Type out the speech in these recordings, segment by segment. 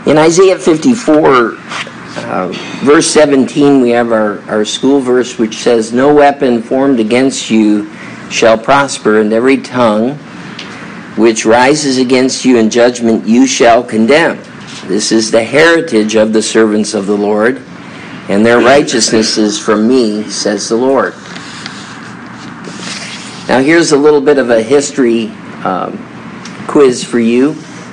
In Isaiah 54, verse 17, we have our school verse, which says, "No weapon formed against you shall prosper, and every tongue which rises against you in judgment you shall condemn. This is the heritage of the servants of the Lord, and their righteousness is from me, says the Lord." Now here's a little bit of a history quiz for you.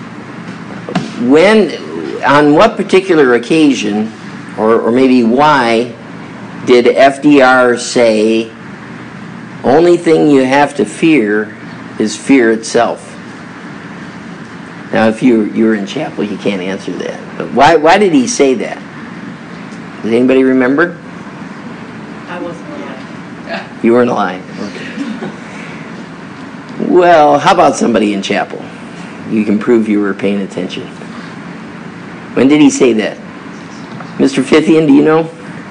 On what particular occasion, or maybe why, did FDR say, "Only thing you have to fear is fear itself"? Now, if you were in chapel, you can't answer that. But why did he say that? Does anybody remember? I wasn't alive. You weren't alive. Okay. Well, how about somebody in chapel? You can prove you were paying attention. When did he say that? Mr. Fithian, do you know?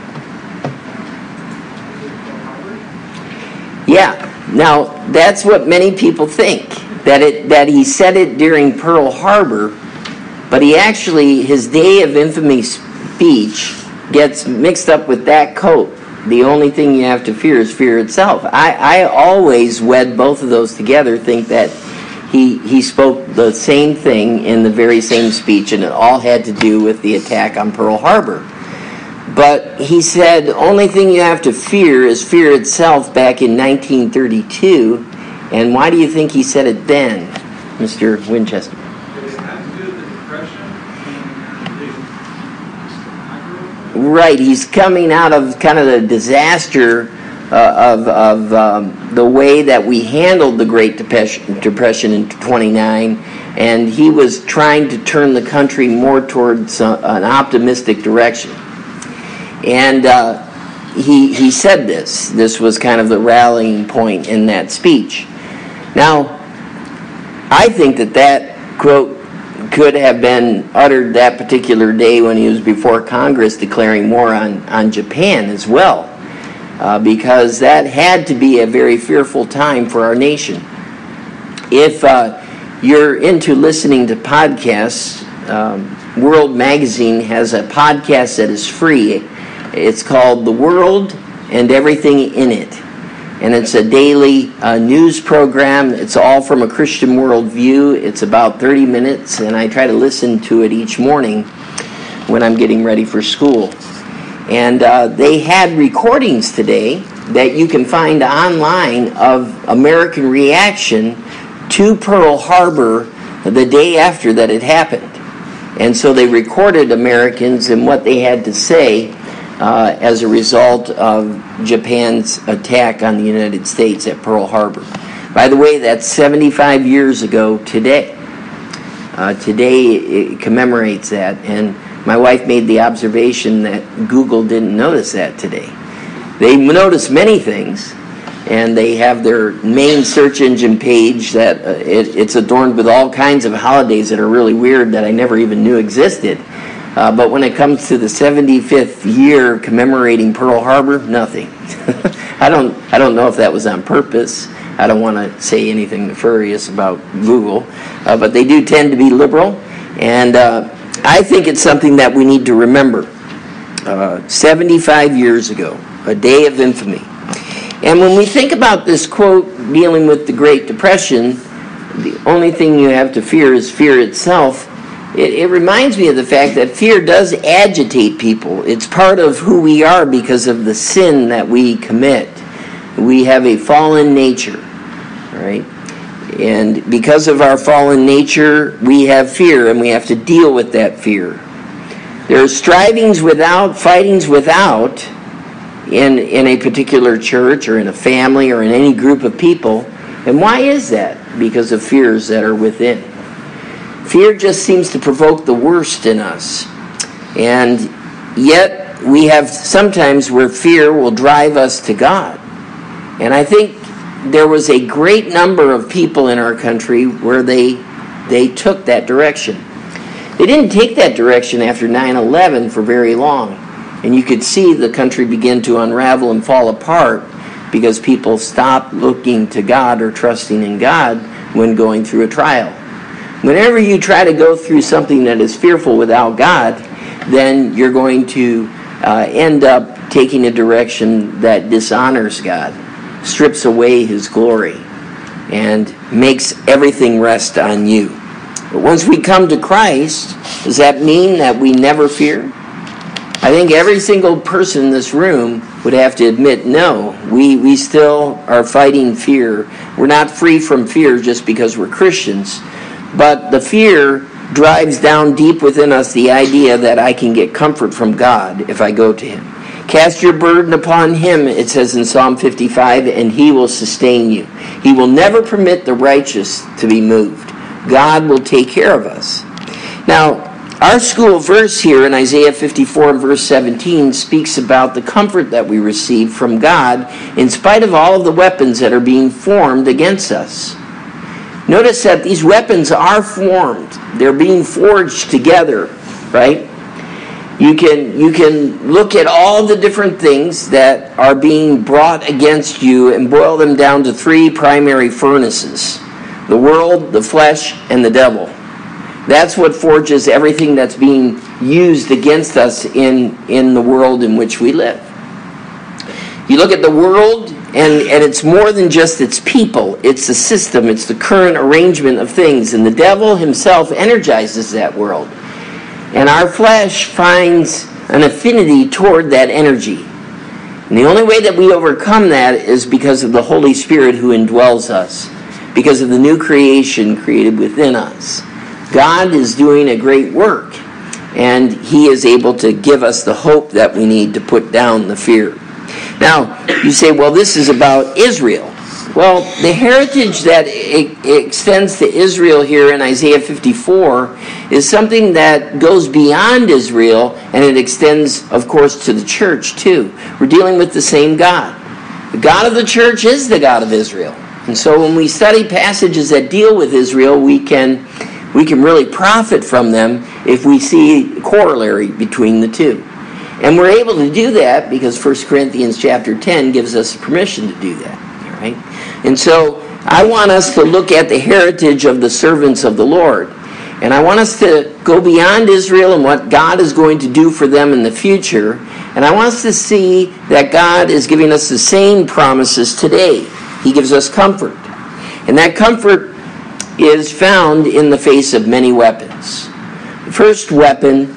Yeah. Now, that's what many people think, that he said it during Pearl Harbor, but his day of infamy speech gets mixed up with that quote. The only thing you have to fear is fear itself. I always wed both of those together, think that he spoke the same thing in the very same speech, and it all had to do with the attack on Pearl Harbor. But he said, only thing you have to fear is fear itself back in 1932. And why do you think he said it then, Mr. Winchester? Did it have to do with the Depression? Right, he's coming out of kind of the disaster of the way that we handled the Great Depression in 29, and he was trying to turn the country more towards an optimistic direction. And he said this. This was kind of the rallying point in that speech. Now, I think that quote could have been uttered that particular day when he was before Congress declaring war on Japan as well, because that had to be a very fearful time for our nation. If you're into listening to podcasts, World Magazine has a podcast that is free. It's called The World and Everything in It. And it's a daily news program. It's all from a Christian worldview. It's about 30 minutes, and I try to listen to it each morning when I'm getting ready for school. And they had recordings today that you can find online of American reaction to Pearl Harbor the day after that it happened. And so they recorded Americans and what they had to say as a result of Japan's attack on the United States at Pearl Harbor. By the way, that's 75 years ago today. Today it commemorates that, and my wife made the observation that Google didn't notice that today. They notice many things, and they have their main search engine page that it's adorned with all kinds of holidays that are really weird that I never even knew existed. But when it comes to the 75th year commemorating Pearl Harbor, nothing. I don't know if that was on purpose. I don't want to say anything nefarious about Google, but they do tend to be liberal, and I think it's something that we need to remember. 75 years ago, a day of infamy. And when we think about this quote dealing with the Great Depression, the only thing you have to fear is fear itself. It reminds me of the fact that fear does agitate people. It's part of who we are because of the sin that we commit. We have a fallen nature, right? And because of our fallen nature, we have fear, and we have to deal with that fear. There are strivings without, fightings without in a particular church or in a family or in any group of people. And why is that? Because of fears that are within. Fear just seems to provoke the worst in us. And yet we have sometimes where fear will drive us to God. And I think there was a great number of people in our country where they took that direction. They didn't take that direction after 9/11 for very long. And you could see the country begin to unravel and fall apart because people stopped looking to God or trusting in God when going through a trial. Whenever you try to go through something that is fearful without God, then you're going to end up taking a direction that dishonors God, strips away His glory, and makes everything rest on you. But once we come to Christ, does that mean that we never fear? I think every single person in this room would have to admit, no, we still are fighting fear. We're not free from fear just because we're Christians, but the fear drives down deep within us the idea that I can get comfort from God if I go to Him. Cast your burden upon Him, it says in Psalm 55, and He will sustain you. He will never permit the righteous to be moved. God will take care of us. Now, our school verse here in Isaiah 54 and verse 17 speaks about the comfort that we receive from God in spite of all of the weapons that are being formed against us. Notice that these weapons are formed. They're being forged together, right? You can look at all the different things that are being brought against you and boil them down to three primary furnaces: the world, the flesh, and the devil. That's what forges everything that's being used against us in the world in which we live. You look at the world, and it's more than just its people. It's the system. It's the current arrangement of things. And the devil himself energizes that world. And our flesh finds an affinity toward that energy. And the only way that we overcome that is because of the Holy Spirit who indwells us, because of the new creation created within us. God is doing a great work, and He is able to give us the hope that we need to put down the fear. Now, you say, well, this is about Israel. Well, the heritage that extends to Israel here in Isaiah 54 is something that goes beyond Israel, and it extends, of course, to the church, too. We're dealing with the same God. The God of the church is the God of Israel. And so when we study passages that deal with Israel, we can really profit from them if we see a corollary between the two. And we're able to do that because 1 Corinthians chapter 10 gives us permission to do that. All right? And so I want us to look at the heritage of the servants of the Lord. And I want us to go beyond Israel and what God is going to do for them in the future. And I want us to see that God is giving us the same promises today. He gives us comfort. And that comfort is found in the face of many weapons. The first weapon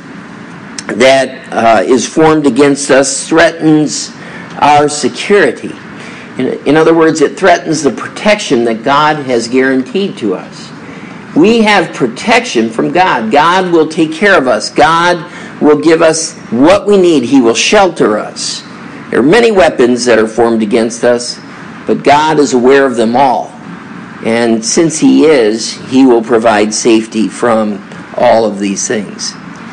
that is formed against us threatens our security. In other words, it threatens the protection that God has guaranteed to us. We have protection from God. God will take care of us. God will give us what we need. He will shelter us. There are many weapons that are formed against us, but God is aware of them all. And since He is, He will provide safety from all of these things.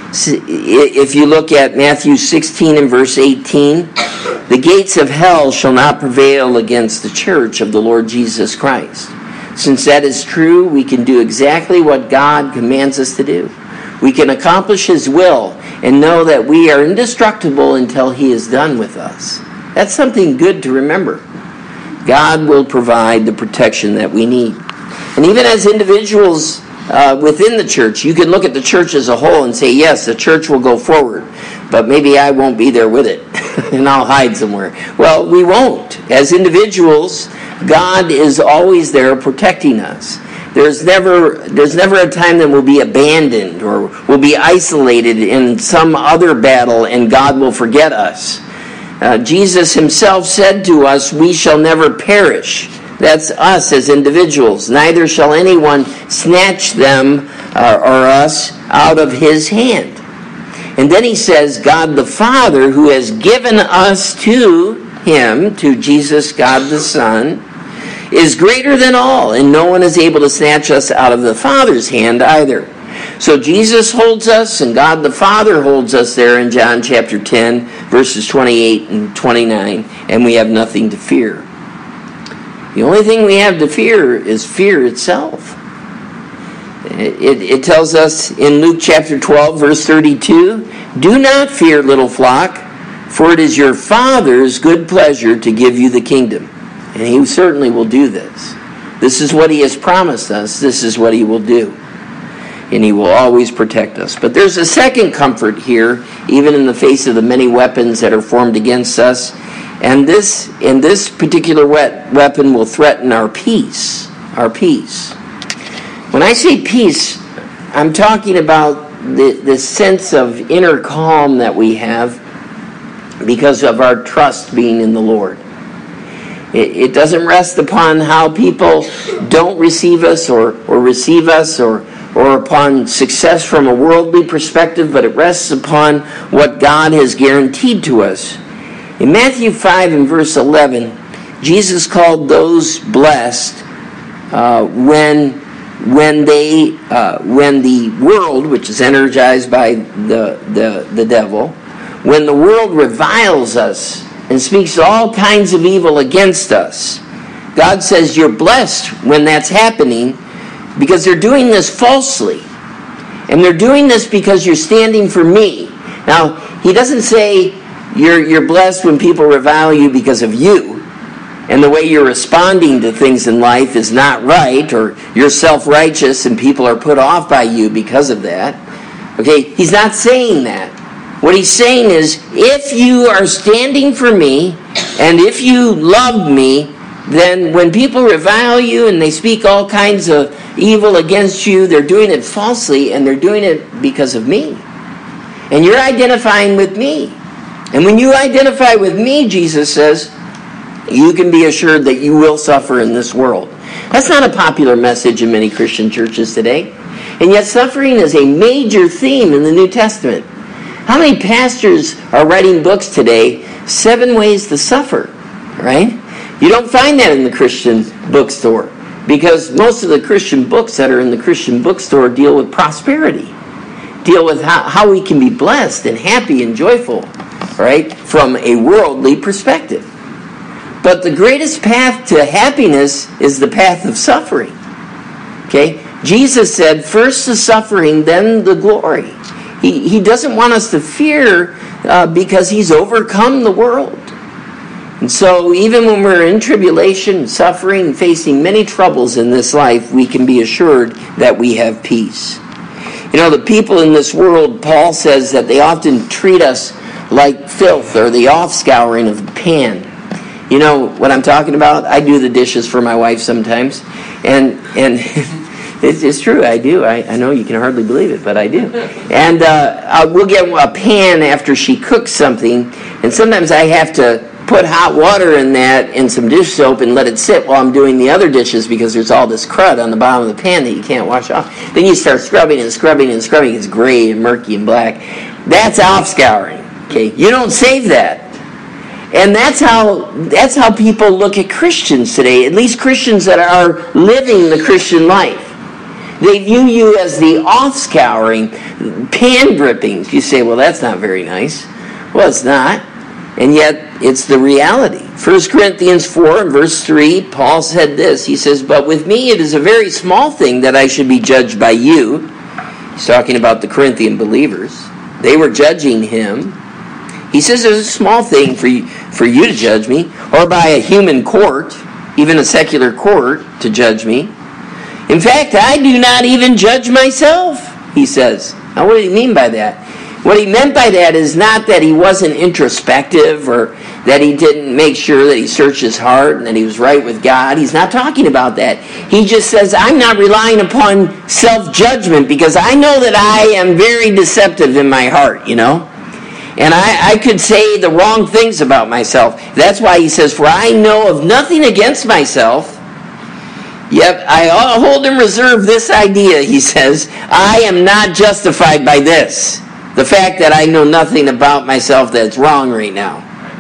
If you look at Matthew 16 and verse 18, the gates of hell shall not prevail against the church of the Lord Jesus Christ. Since that is true, we can do exactly what God commands us to do. We can accomplish His will and know that we are indestructible until He is done with us. That's something good to remember. God will provide the protection that we need. And even as individuals within the church, you can look at the church as a whole and say, yes, the church will go forward, but maybe I won't be there with it, and I'll hide somewhere. Well, we won't. As individuals, God is always there protecting us. There's never a time that we'll be abandoned or we'll be isolated in some other battle and God will forget us. Jesus Himself said to us, we shall never perish. That's us as individuals. Neither shall anyone snatch them or us out of His hand. And then He says, God the Father, who has given us to Him, to Jesus, God the Son, is greater than all, and no one is able to snatch us out of the Father's hand either. So Jesus holds us, and God the Father holds us there in John chapter 10, verses 28 and 29, and we have nothing to fear. The only thing we have to fear is fear itself. It tells us in Luke chapter 12, verse 32, do not fear, little flock, for it is your Father's good pleasure to give you the kingdom. And He certainly will do this. This is what He has promised us. This is what He will do. and he will always protect us. But there's a second comfort here, even in the face of the many weapons that are formed against us. And this particular weapon will threaten our peace. Our peace. When I say peace, I'm talking about the sense of inner calm that we have because of our trust being in the Lord. It doesn't rest upon how people don't receive us or receive us or upon success from a worldly perspective, but it rests upon what God has guaranteed to us. In Matthew 5 and verse 11, Jesus called those blessed when the world, which is energized by the devil, when the world reviles us and speaks all kinds of evil against us. God says you're blessed when that's happening because they're doing this falsely. And they're doing this because you're standing for me. Now, he doesn't say you're blessed when people revile you because of you, and the way you're responding to things in life is not right, or you're self-righteous and people are put off by you because of that. Okay, he's not saying that. What he's saying is, if you are standing for me, and if you love me, then when people revile you and they speak all kinds of evil against you, they're doing it falsely, and they're doing it because of me. And you're identifying with me. And when you identify with me, Jesus says, you can be assured that you will suffer in this world. That's not a popular message in many Christian churches today. And yet suffering is a major theme in the New Testament. How many pastors are writing books today, 7 ways to suffer, right? You don't find that in the Christian bookstore, because most of the Christian books that are in the Christian bookstore deal with prosperity, deal with how we can be blessed and happy and joyful, right, from a worldly perspective. But the greatest path to happiness is the path of suffering. Okay? Jesus said, first the suffering, then the glory. He doesn't want us to fear because he's overcome the world. And so even when we're in tribulation, suffering, facing many troubles in this life, we can be assured that we have peace. You know, the people in this world, Paul says that they often treat us like filth or the offscouring of the pan. You know what I'm talking about? I do the dishes for my wife sometimes. And it's true, I do. I know you can hardly believe it, but I do. And we'll get a pan after she cooks something, and sometimes I have to put hot water in that and some dish soap and let it sit while I'm doing the other dishes because there's all this crud on the bottom of the pan that you can't wash off. Then you start scrubbing and scrubbing and scrubbing. It's gray and murky and black. That's offscouring. Okay, you don't save that. And that's how people look at Christians today, at least Christians that are living the Christian life. They view you as the off-scouring, pan drippings. You say, well, that's not very nice. Well, it's not. And yet, it's the reality. 1 Corinthians 4 and verse 3, Paul said this. He says, but with me it is a very small thing that I should be judged by you. He's talking about the Corinthian believers. They were judging him. He says it's a small thing for you to judge me, or by a human court, even a secular court, to judge me. In fact, I do not even judge myself, he says. Now, what do you mean by that? What he meant by that is not that he wasn't introspective or that he didn't make sure that he searched his heart and that he was right with God. He's not talking about that. He just says, I'm not relying upon self-judgment because I know that I am very deceptive in my heart, you know. And I could say the wrong things about myself. That's why he says, for I know of nothing against myself, yet I hold in reserve this idea, he says, I am not justified by this. The fact that I know nothing about myself that's wrong right now.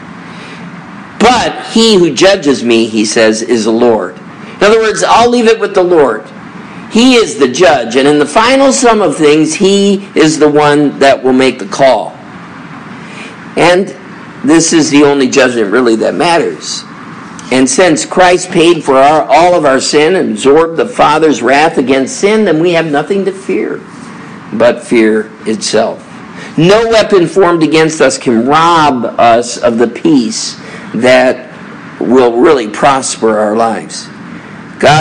But he who judges me, he says, is the Lord. In other words, I'll leave it with the Lord. He is the judge. And in the final sum of things, he is the one that will make the call. And this is the only judgment really that matters. And since Christ paid for all of our sin and absorbed the Father's wrath against sin, then we have nothing to fear but fear itself. No weapon formed against us can rob us of the peace that will really prosper our lives. God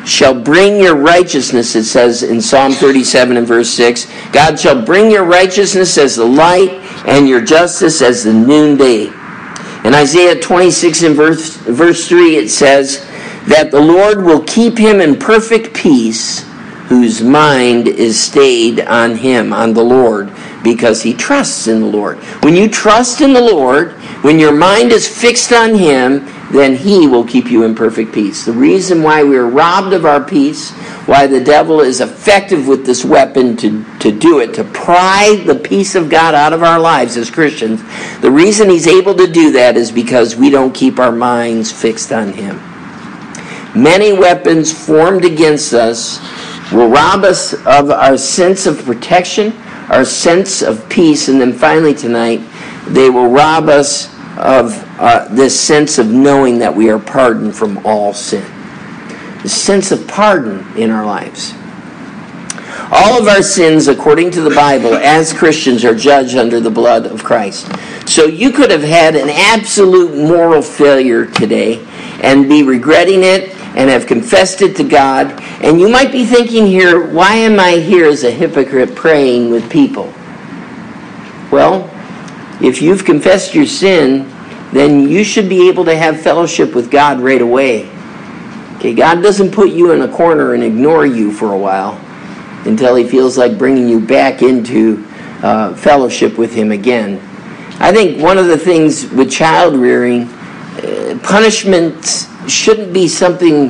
shall bring your righteousness, it says in Psalm 37 and verse 6. God shall bring your righteousness as the light and your justice as the noonday. In Isaiah 26 and verse 3 it says that the Lord will keep him in perfect peace whose mind is stayed on him, on the Lord, because he trusts in the Lord. When you trust in the Lord, when your mind is fixed on him, then he will keep you in perfect peace. The reason why we are robbed of our peace, why the devil is effective with this weapon to do it, to pry the peace of God out of our lives as Christians, the reason he's able to do that is because we don't keep our minds fixed on him. Many weapons formed against us will rob us of our sense of protection, our sense of peace, and then finally tonight, they will rob us of this sense of knowing that we are pardoned from all sin. The sense of pardon in our lives. All of our sins, according to the Bible, as Christians, are judged under the blood of Christ. So you could have had an absolute moral failure today and be regretting it and have confessed it to God. And you might be thinking here, why am I here as a hypocrite praying with people? Well, if you've confessed your sin, then you should be able to have fellowship with God right away. Okay, God doesn't put you in a corner and ignore you for a while until he feels like bringing you back into fellowship with him again. I think one of the things with child rearing, punishments shouldn't be something,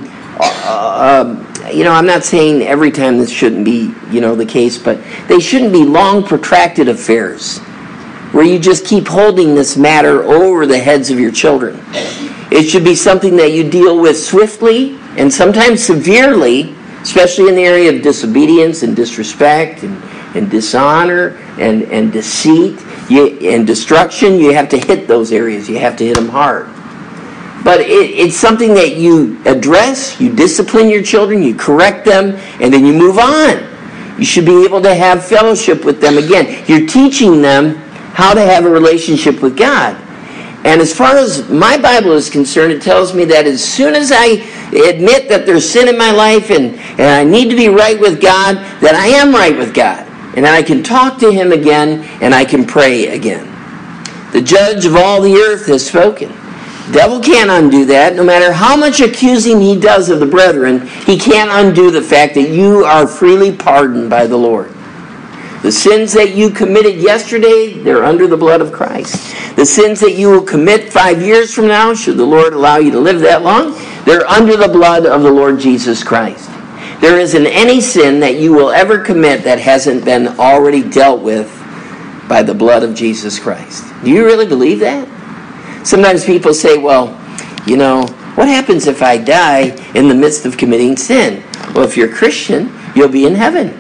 I'm not saying every time this shouldn't be, the case, but they shouldn't be long, protracted affairs where you just keep holding this matter over the heads of your children. It should be something that you deal with swiftly and sometimes severely, especially in the area of disobedience and disrespect and dishonor and deceit and destruction. You have to hit those areas. You have to hit them hard. But it's something that you address, you discipline your children, you correct them, and then you move on. You should be able to have fellowship with them again. You're teaching them how to have a relationship with God. And as far as my Bible is concerned, it tells me that as soon as I admit that there's sin in my life and I need to be right with God, that I am right with God. And I can talk to him again and I can pray again. The judge of all the earth has spoken. Devil can't undo that. No matter how much accusing he does of the brethren, he can't undo the fact that you are freely pardoned by the Lord. The sins that you committed yesterday, they're under the blood of Christ. The sins that you will commit 5 years from now, should the Lord allow you to live that long, they're under the blood of the Lord Jesus Christ. There isn't any sin that you will ever commit that hasn't been already dealt with by the blood of Jesus Christ. Do you really believe that? Sometimes people say, well, what happens if I die in the midst of committing sin? Well, if you're a Christian, you'll be in heaven.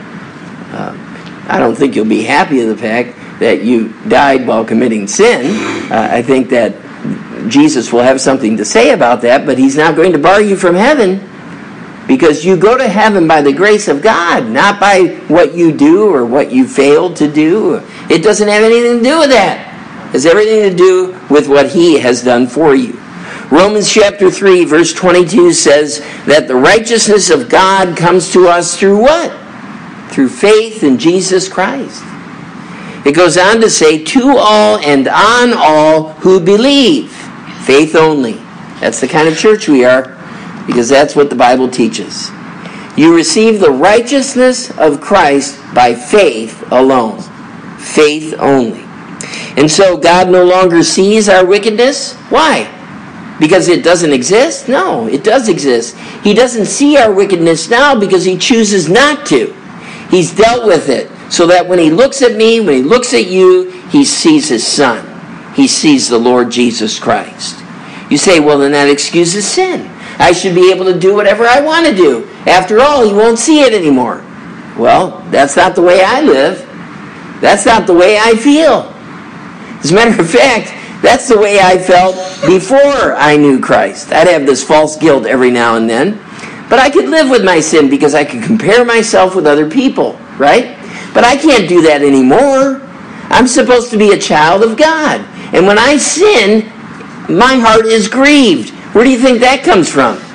I don't think you'll be happy with the fact that you died while committing sin. I think that Jesus will have something to say about that, but he's not going to bar you from heaven, because you go to heaven by the grace of God, not by what you do or what you failed to do. It doesn't have anything to do with that. It has everything to do with what he has done for you. Romans chapter 3, verse 22 says that the righteousness of God comes to us through what? Through faith in Jesus Christ. It goes on to say, to all and on all who believe. Faith only. That's the kind of church we are, because that's what the Bible teaches. You receive the righteousness of Christ by faith alone. Faith only. And so God no longer sees our wickedness. Why? Because it doesn't exist? No, it does exist. He doesn't see our wickedness now because he chooses not to. He's dealt with it so that when he looks at me, when he looks at you, he sees his Son. He sees the Lord Jesus Christ. You say, well, then that excuses sin. I should be able to do whatever I want to do. After all, he won't see it anymore. Well, that's not the way I live. That's not the way I feel. As a matter of fact, that's the way I felt before I knew Christ. I'd have this false guilt every now and then. But I could live with my sin because I could compare myself with other people, right? But I can't do that anymore. I'm supposed to be a child of God. And when I sin, my heart is grieved. Where do you think that comes from?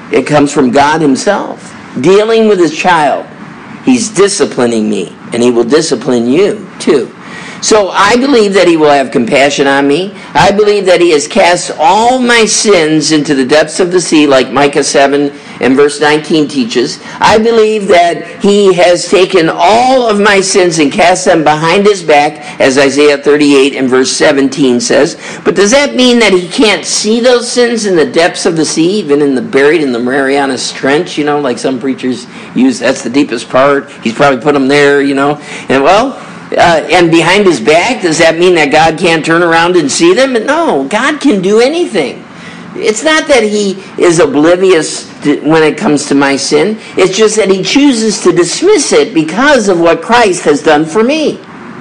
It comes from God himself. Dealing with his child. He's disciplining me, and he will discipline you too. So I believe that he will have compassion on me. I believe that he has cast all my sins into the depths of the sea, like Micah 7 and verse 19 teaches. I believe that he has taken all of my sins and cast them behind his back, as Isaiah 38 and verse 17 says. But does that mean that he can't see those sins in the depths of the sea, even buried in the Marianas Trench, like some preachers use? That's the deepest part. He's probably put them there, And and behind his back, does that mean that God can't turn around and see them? No, God can do anything. It's not that he is oblivious when it comes to my sin. It's just that he chooses to dismiss it because of what Christ has done for me.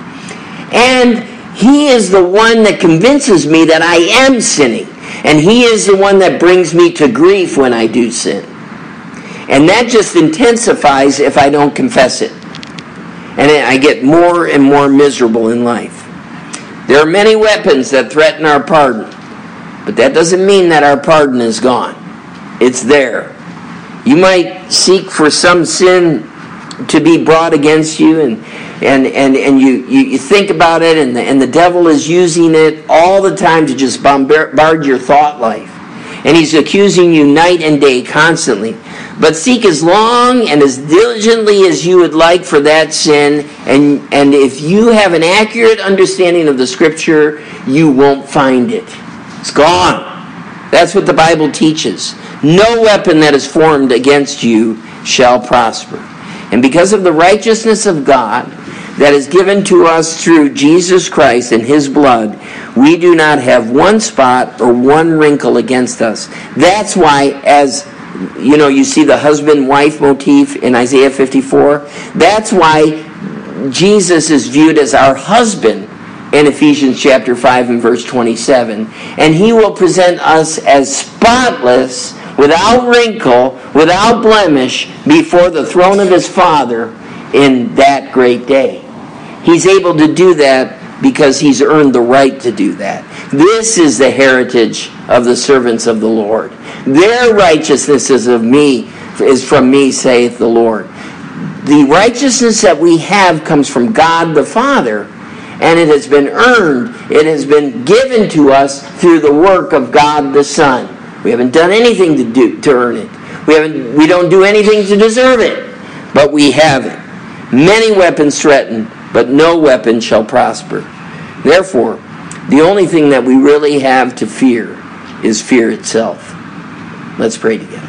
And he is the one that convinces me that I am sinning. And he is the one that brings me to grief when I do sin. And that just intensifies if I don't confess it. And I get more and more miserable in life. There are many weapons that threaten our pardon. But that doesn't mean that our pardon is gone. It's there. You might seek for some sin to be brought against you, and you think about it, and the devil is using it all the time to just bombard your thought life. And he's accusing you night and day, constantly. But seek as long and as diligently as you would like for that sin, and if you have an accurate understanding of the Scripture, you won't find it. It's gone. That's what the Bible teaches. No weapon that is formed against you shall prosper. And because of the righteousness of God that is given to us through Jesus Christ and his blood, we do not have one spot or one wrinkle against us. That's why, as you see the husband-wife motif in Isaiah 54. That's why Jesus is viewed as our husband in Ephesians chapter 5 and verse 27. And he will present us as spotless, without wrinkle, without blemish, before the throne of his Father in that great day. He's able to do that because he's earned the right to do that. This is the heritage of the servants of the Lord. Their righteousness is from me, saith the Lord. The righteousness that we have comes from God the Father, and it has been earned. It has been given to us through the work of God the Son. We haven't done anything to earn it. We don't do anything to deserve it, but we have it. Many weapons threaten, but no weapon shall prosper. Therefore, the only thing that we really have to fear is fear itself. Let's pray together.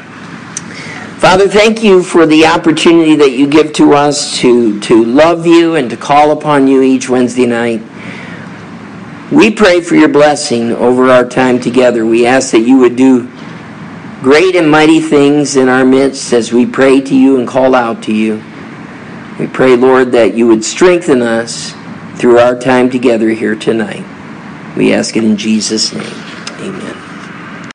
Father, thank you for the opportunity that you give to us to love you and to call upon you each Wednesday night. We pray for your blessing over our time together. We ask that you would do great and mighty things in our midst as we pray to you and call out to you. We pray, Lord, that you would strengthen us through our time together here tonight. We ask it in Jesus' name.